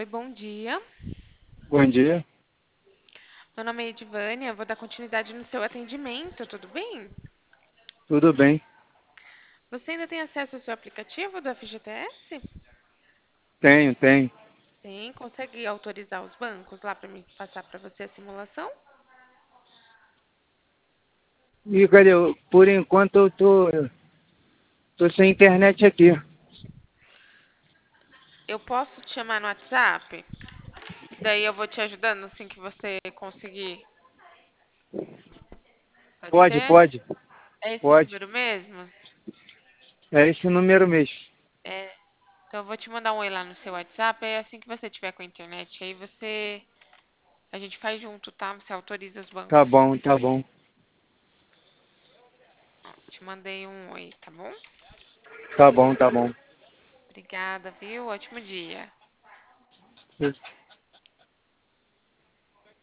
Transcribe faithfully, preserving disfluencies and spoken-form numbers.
bom dia. Bom dia, Meu nome é Edvânia, eu vou dar continuidade no seu atendimento, tudo bem? tudo bem? Você ainda tem acesso ao seu aplicativo do F G T S? Tenho, tenho. Tem, consegue autorizar os bancos lá para me passar para você a simulação? E cadê? eu- Por enquanto eu tô, tô sem internet aqui. Eu posso te chamar no WhatsApp? Daí eu vou te ajudando assim que você conseguir. Pode Pode, ser? pode, É esse pode. número mesmo? É esse número mesmo. É. Então eu vou te mandar um oi lá no seu WhatsApp, aí assim que você tiver com a internet, aí você a gente faz junto, tá? Você autoriza os Tá bancos. bom, tá bom. Ó, te mandei um oi, tá bom? Tá bom, tá bom. Obrigada, viu? Ótimo dia.